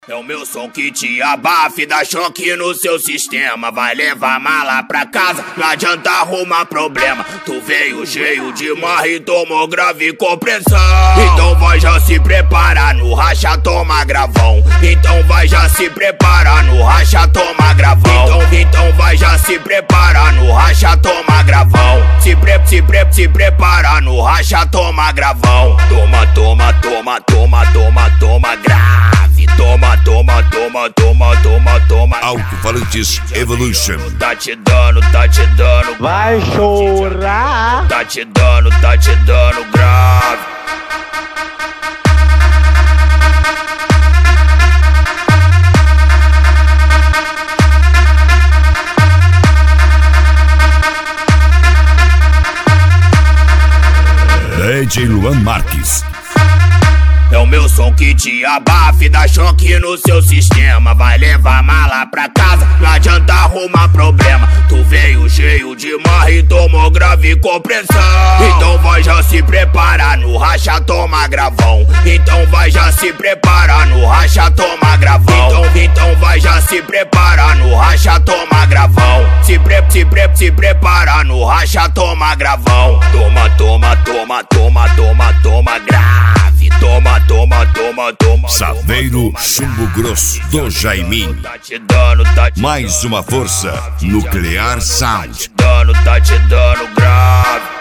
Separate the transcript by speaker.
Speaker 1: É o meu som que te abafa e dá choque no seu sistema. Vai levar mala pra casa, não adianta arrumar problema. Tu veio cheio de marra e tomou grave compressão. Então vai já se preparar no racha, toma gravão. Então vai já se preparar no racha, toma gravão. Então vai já se preparar no racha, toma gravão. Se preparar no racha, toma gravão. Toma grave. Toma.
Speaker 2: Alto-falantes Evolution.
Speaker 1: Tá te dando.
Speaker 3: Vai chorar.
Speaker 1: Tá te dando grave.
Speaker 2: DJ Luan Marques.
Speaker 1: É o meu som que te abafa e dá choque no seu sistema. Vai levar mala pra casa, não adianta arrumar problema. Tu veio cheio de marra e tomou grave compressão. Então vai já se preparar no racha, toma gravão. Então vai já se preparar no racha, toma gravão. Então vai já se preparar no racha, toma gravão. Se preparar no racha, toma gravão. Toma grave. Toma.
Speaker 2: Saveiro Chumbo Grosso do Jaimin.
Speaker 1: Tá te dando
Speaker 2: Mais uma força Nuclear Sound.
Speaker 1: Tá te dando grave.